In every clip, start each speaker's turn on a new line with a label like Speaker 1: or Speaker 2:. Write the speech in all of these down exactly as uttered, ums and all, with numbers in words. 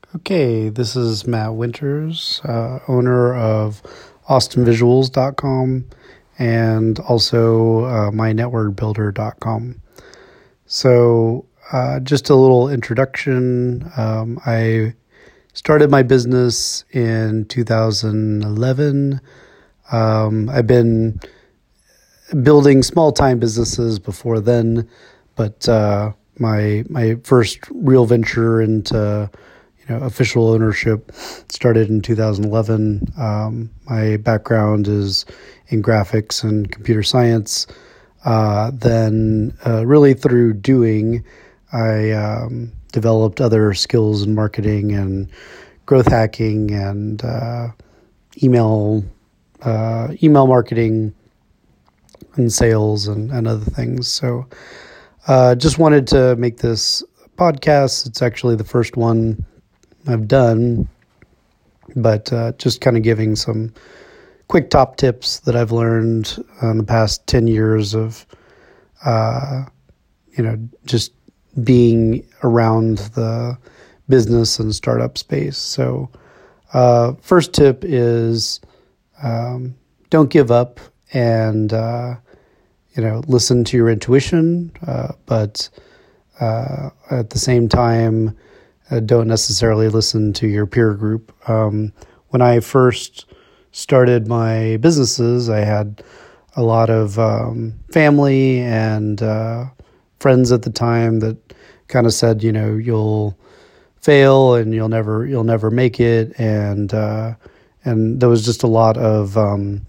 Speaker 1: Okay, this is Matt Winters, uh, owner of Austin Visuals dot com and also uh, my network builder dot com. So, uh, just a little introduction. Um, I started my business in two thousand eleven. Um, I've been building small-time businesses before then, but uh, my my first real venture into you know official ownership started in two thousand eleven. Um, my background is in graphics and computer science. Uh, then, uh, really through doing, I um, developed other skills in marketing and growth hacking and uh, email uh, email marketing and sales and, and other things. So uh, just wanted to make this podcast. It's actually the first one I've done, but uh, just kind of giving some quick top tips that I've learned in the past ten years of, uh, you know, just being around the business and startup space. So uh, first tip is um, don't give up and, uh, you know, listen to your intuition, uh, but uh, at the same time, uh, don't necessarily listen to your peer group. Um, when I first started my businesses, I had a lot of um, family and uh, friends at the time that kind of said, you know, you'll fail and you'll never you'll never make it, and uh, and there was just a lot of um,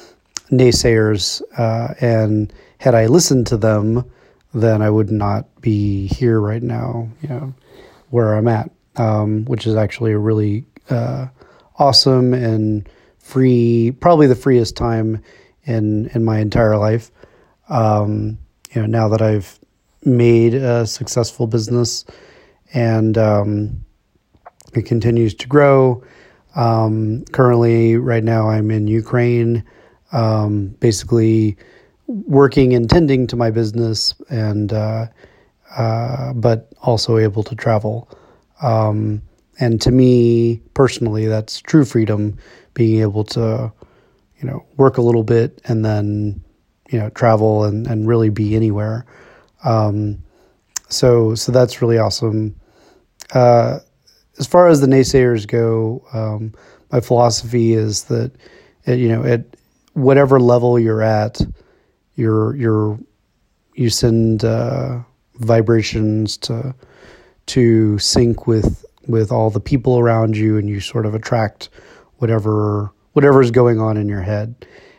Speaker 1: naysayers, uh, and had I listened to them, then I would not be here right now, you know, where I'm at, um, which is actually a really uh, awesome and free, probably the freest time in in my entire life. Um, you know, now that I've made a successful business and um, it continues to grow. Um, currently, right now, I'm in Ukraine, um, basically working and tending to my business, and uh, uh, but also able to travel. Um, and to me personally, that's true freedom, being able to, you know, work a little bit and then, you know, travel and, and really be anywhere. Um, so, so that's really awesome. Uh, as far as the naysayers go, um, my philosophy is that, you know, at whatever level you're at, you're, you're, you send, uh, vibrations to, to sync with, with all the people around you, and you sort of attract whatever, whatever is going on in your head.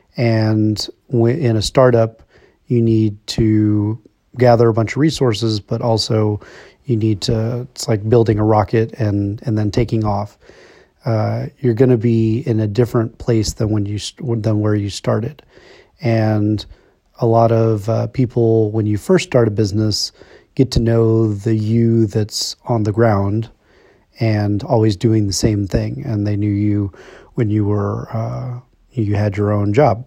Speaker 1: And when, in a startup, you need to gather a bunch of resources, but also you need to, it's like building a rocket and, and then taking off. Uh, you're going to be in a different place than when you, than where you started. And a lot of uh, people, when you first start a business, get to know the you that's on the ground and always doing the same thing. And they knew you when you were, uh, you had your own job.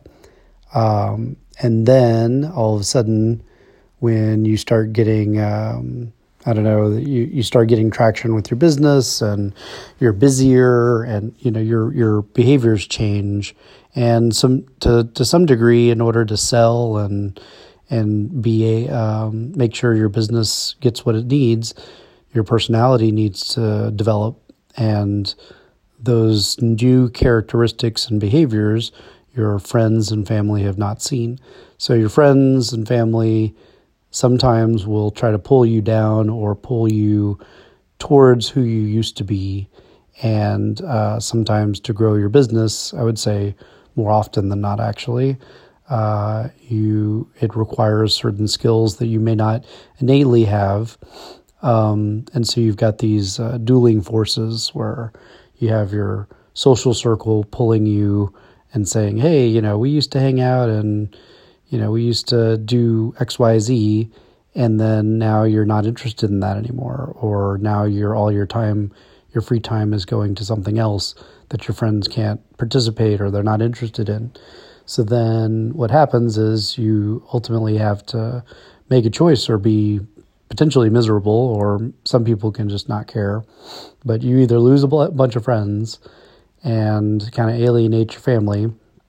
Speaker 1: Um, and then all of a sudden, when you start getting, um, I don't know, you, you start getting traction with your business and you're busier, and, you know, your, your behaviors change, and some, to, to some degree, in order to sell and, and be a, um, make sure your business gets what it needs, your personality needs to develop, and those new characteristics and behaviors your friends and family have not seen. So your friends and family sometimes will try to pull you down or pull you towards who you used to be. And uh, sometimes to grow your business, I would say more often than not, actually, uh, you it requires certain skills that you may not innately have. Um, and so you've got these uh, dueling forces where you have your social circle pulling you and saying, hey, you know, we used to hang out and, you know, we used to do X, Y, Z, and then now you're not interested in that anymore. Or now you're all your time, your free time is going to something else that your friends can't participate or they're not interested in. So then what happens is you ultimately have to make a choice or be potentially miserable, or some people can just not care. But you either lose a bunch of friends and kind of alienate your family,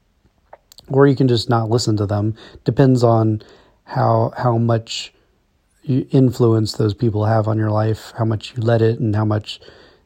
Speaker 1: or you can just not listen to them. Depends on how how much you influence those people have on your life, how much you let it, and how much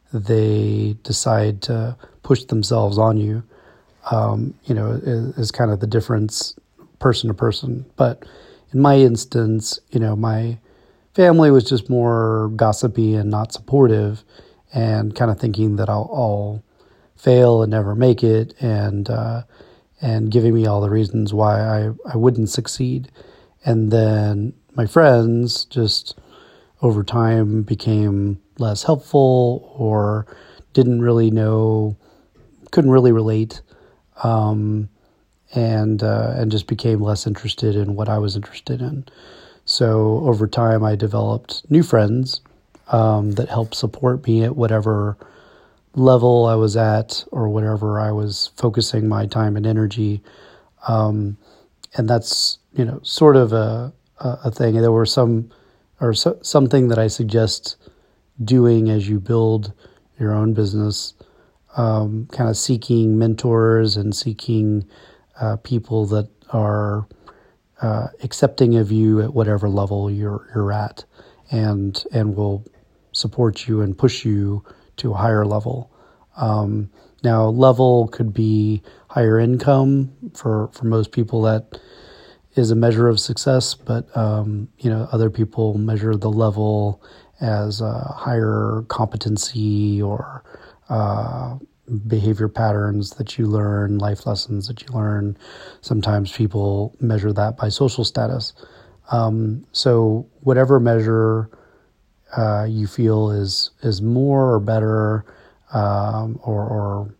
Speaker 1: they decide to push themselves on you. Um, you know, is, is kind of the difference person to person. But in my instance, you know, my family was just more gossipy and not supportive, and kind of thinking that I'll, I'll fail and never make it, and uh, and giving me all the reasons why I, I wouldn't succeed. And then my friends just over time became less helpful, or didn't really know, couldn't really relate, um, and uh, and just became less interested in what I was interested in. So over time, I developed new friends um, that helped support me at whatever level I was at, or whatever I was focusing my time and energy. Um, and that's, you know, sort of a, a, a thing. There were some, or so, something that I suggest doing as you build your own business, um, kind of seeking mentors and seeking uh, people that are uh, accepting of you at whatever level you're you're at, and and will support you and push you to a higher level. Um, now, level could be higher income. For, for most people, that is a measure of success, but um, you know, other people measure the level as a higher competency, or uh, behavior patterns that you learn, life lessons that you learn. Sometimes people measure that by social status. Um, so whatever measure uh, you feel is is more or better, um, or, or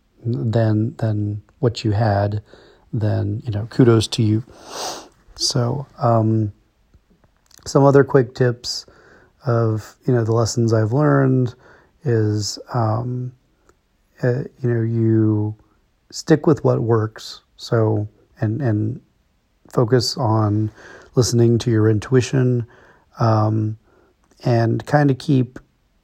Speaker 1: than than what you had, then, you know, kudos to you. So um, some other quick tips of, you know, the lessons I've learned is, um, uh, you know, you stick with what works. So, and, and focus on listening to your intuition, um, and kind of keep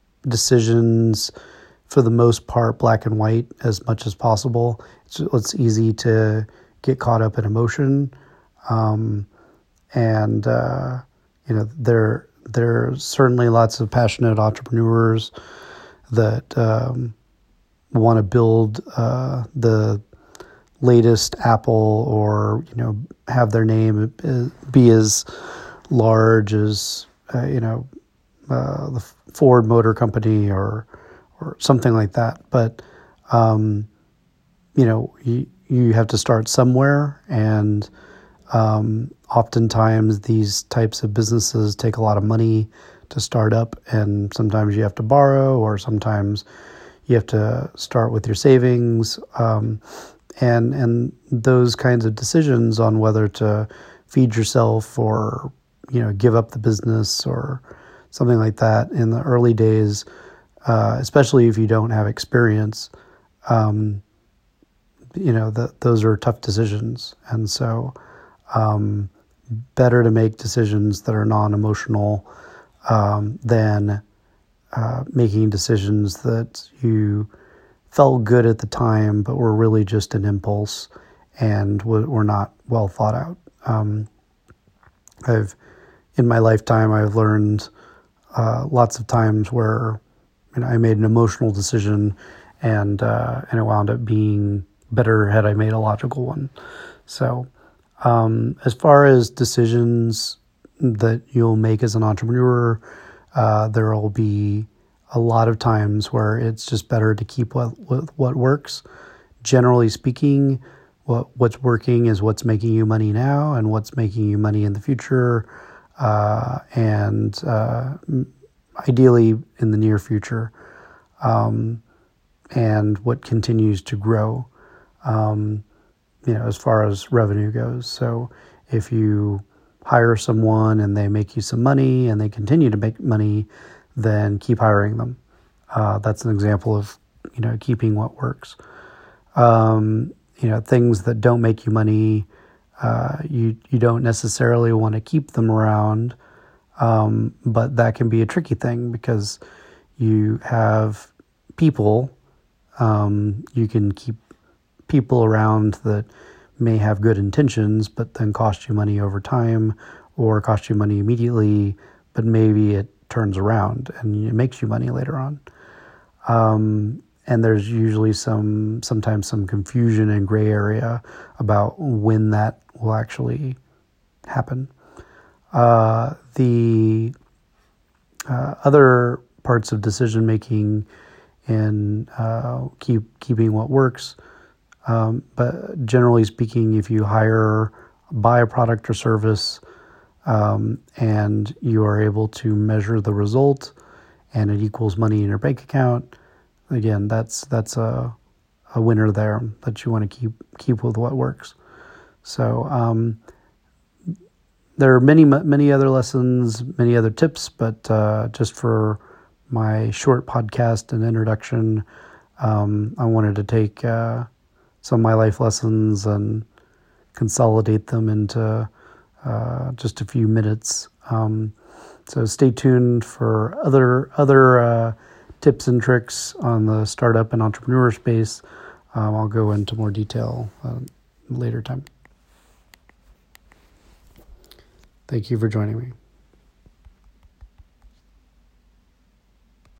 Speaker 1: decisions for the most part black and white as much as possible. It's, it's easy to get caught up in emotion. Um, and, uh, you know, there, there are certainly lots of passionate entrepreneurs that, um, want to build, uh, the latest Apple, or, you know, have their name be as large as, uh, you know, uh, the Ford Motor Company, or, or something like that. But, um, you know, you, you have to start somewhere, and um, oftentimes these types of businesses take a lot of money to start up, and sometimes you have to borrow, or sometimes you have to start with your savings, um, and and those kinds of decisions on whether to feed yourself, or, you know, give up the business or something like that in the early days, uh, especially if you don't have experience. Um, you know, the, those are tough decisions. And so um, better to make decisions that are non-emotional um, than uh, making decisions that you felt good at the time, but were really just an impulse and w- were not well thought out. Um, I've, in my lifetime, I've learned uh, lots of times where, you know, I made an emotional decision, and uh, and it wound up being better had I made a logical one. So um, as far as decisions that you'll make as an entrepreneur, uh, there will be a lot of times where it's just better to keep what, what, what works. Generally speaking, what what's working is what's making you money now, and what's making you money in the future, uh, and uh, ideally in the near future, um, and what continues to grow. Um, you know, as far as revenue goes. So if you hire someone and they make you some money and they continue to make money, then keep hiring them. Uh, that's an example of, you know, keeping what works. Um, you know, things that don't make you money, uh, you, you don't necessarily want to keep them around, Um, but that can be a tricky thing because you have people, um, you can keep people around that may have good intentions, but then cost you money over time or cost you money immediately, but maybe it turns around and it makes you money later on. Um, and there's usually some, sometimes some confusion and gray area about when that will actually happen. Uh, the uh, other parts of decision making and uh, keep keeping what works. Um, but generally speaking, if you hire, buy a product or service, um, and you are able to measure the result, and it equals money in your bank account, again, that's that's a a winner there that you want to keep keep with what works. So um, there are many many other lessons, many other tips, but uh, just for my short podcast and introduction, um, I wanted to take uh, some of my life lessons and consolidate them into uh, just a few minutes. Um, so stay tuned for other other uh, tips and tricks on the startup and entrepreneur space. Um, I'll go into more detail uh, later time. Thank you for joining me.